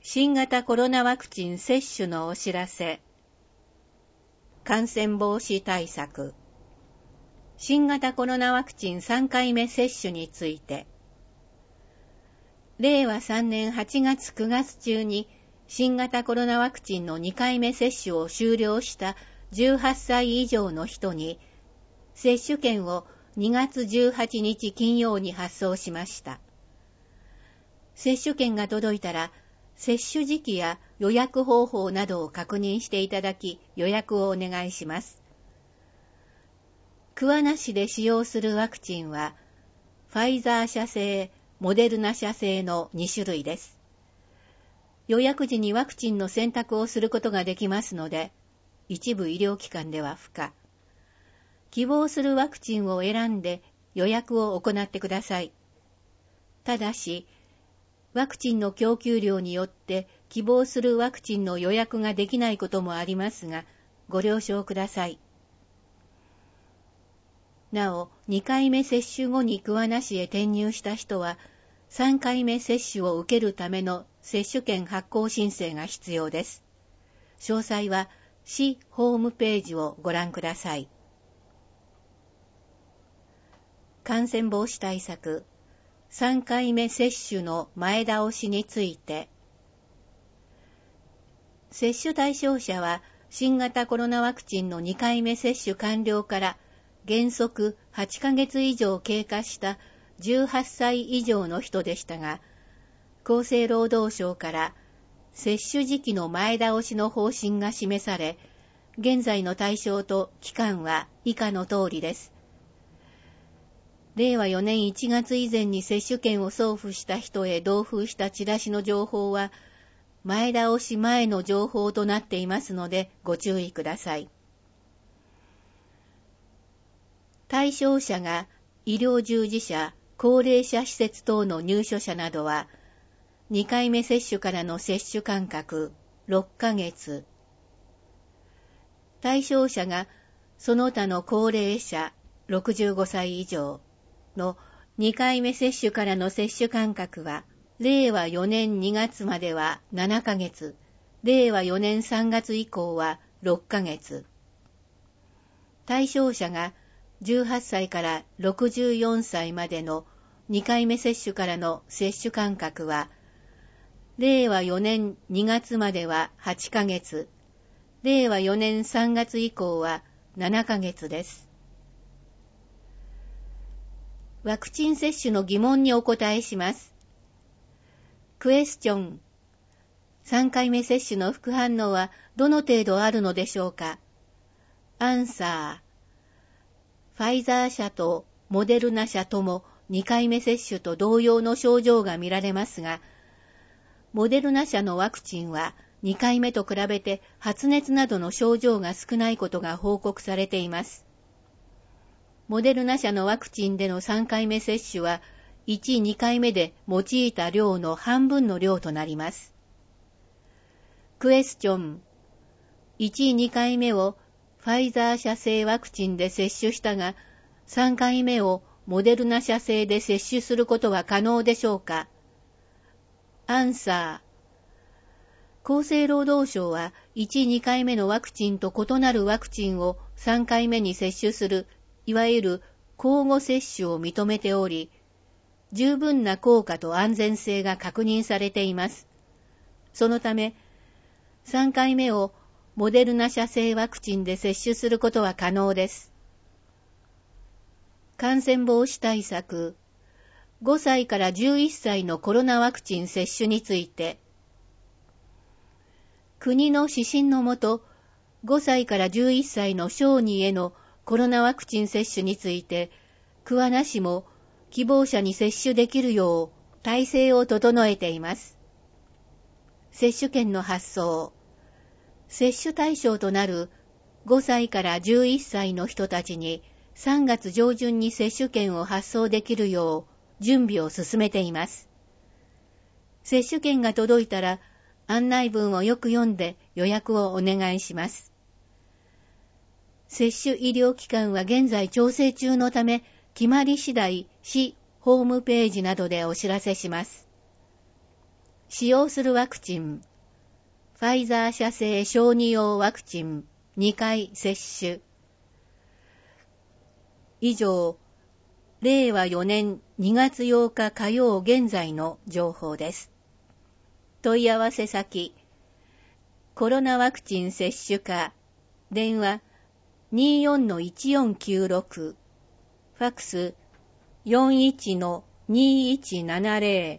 新型コロナワクチン接種のお知らせ。感染防止対策。新型コロナワクチン3回目接種について。令和3年8月9月中に新型コロナワクチンの2回目接種を終了した18歳以上の人に、接種券を2月18日金曜に発送しました。接種券が届いたら、接種時期や予約方法などを確認していただき、予約をお願いします。桑名市で使用するワクチンは、ファイザー社製、モデルナ社製の2種類です。予約時にワクチンの選択をすることができますので、一部医療機関では不可。希望するワクチンを選んで予約を行ってください。ただし、ワクチンの供給量によって希望するワクチンの予約ができないこともありますが、ご了承ください。なお、2回目接種後に桑名市へ転入した人は、3回目接種を受けるための接種券発行申請が必要です。詳細は市ホームページをご覧ください。感染防止対策。3回目接種の前倒しについて。接種対象者は新型コロナワクチンの2回目接種完了から原則8ヶ月以上経過した18歳以上の人でしたが、厚生労働省から接種時期の前倒しの方針が示され、現在の対象と期間は以下の通りです。令和4年1月以前に接種券を送付した人へ同封したチラシの情報は、前倒し前の情報となっていますのでご注意ください。対象者が医療従事者、高齢者施設等の入所者などは、2回目接種からの接種間隔6ヶ月。対象者がその他の高齢者65歳以上の2回目接種からの接種間隔は、令和4年2月までは7ヶ月、令和4年3月以降は6ヶ月。対象者が18歳から64歳までの2回目接種からの接種間隔は、令和4年2月までは8ヶ月、令和4年3月以降は7ヶ月です。ワクチン接種の疑問にお答えします。クエスチョン。3回目接種の副反応はどの程度あるのでしょうか。アンサー。ファイザー社とモデルナ社とも2回目接種と同様の症状が見られますが、モデルナ社のワクチンは2回目と比べて発熱などの症状が少ないことが報告されています。モデルナ社のワクチンでの3回目接種は、1、2回目で用いた量の半分の量となります。クエスチョン。1、2回目をファイザー社製ワクチンで接種したが、3回目をモデルナ社製で接種することは可能でしょうか。アンサー。厚生労働省は、1、2回目のワクチンと異なるワクチンを3回目に接種するいわゆる交互接種を認めており、十分な効果と安全性が確認されています。そのため、3回目をモデルナ社製ワクチンで接種することは可能です。感染防止対策。5歳から11歳のコロナワクチン接種について、国の指針のもと、5歳から11歳の小児へのコロナワクチン接種について、桑名市も希望者に接種できるよう体制を整えています。接種券の発送。接種対象となる5歳から11歳の人たちに3月上旬に接種券を発送できるよう準備を進めています。接種券が届いたら案内文をよく読んで予約をお願いします。接種医療機関は現在調整中のため、決まり次第、市ホームページなどでお知らせします。 使用するワクチン、ファイザー社製小児用ワクチン2回接種。以上、令和4年2月8日火曜現在の情報です。問い合わせ先、コロナワクチン接種課、電話 24-1496、ファクス 41-2170。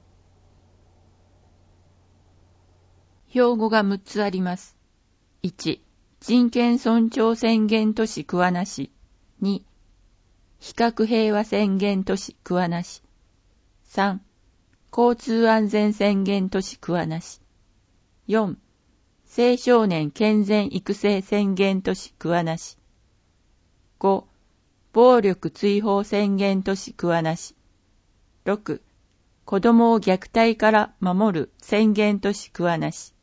標語が6つあります。1、人権尊重宣言都市桑名市。2、非核平和宣言都市桑名市。3、交通安全宣言都市桑名市。4、青少年健全育成宣言都市桑名市。5、暴力追放宣言都市桑名市。6、子供を虐待から守る宣言都市桑名市。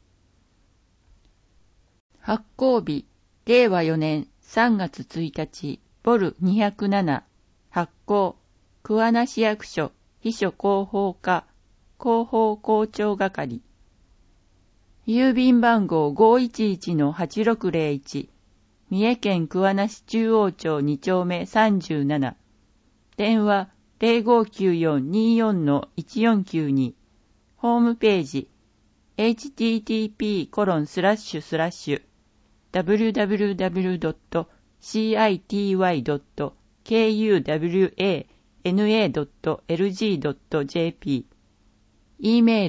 発行日、令和4年3月1日、ボル207、発行、桑名市役所、秘書広報課、広報校長係。郵便番号 511-8601、三重県桑名市中央町2丁目37。電話 0594-24-1492。ホームページ、http://www.city.kuwana.lg.jp。 E メー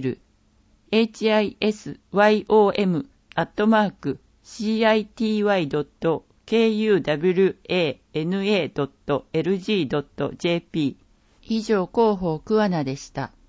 ル、hisym@city.kuwana.lg.jp。 以上、広報桑名でした。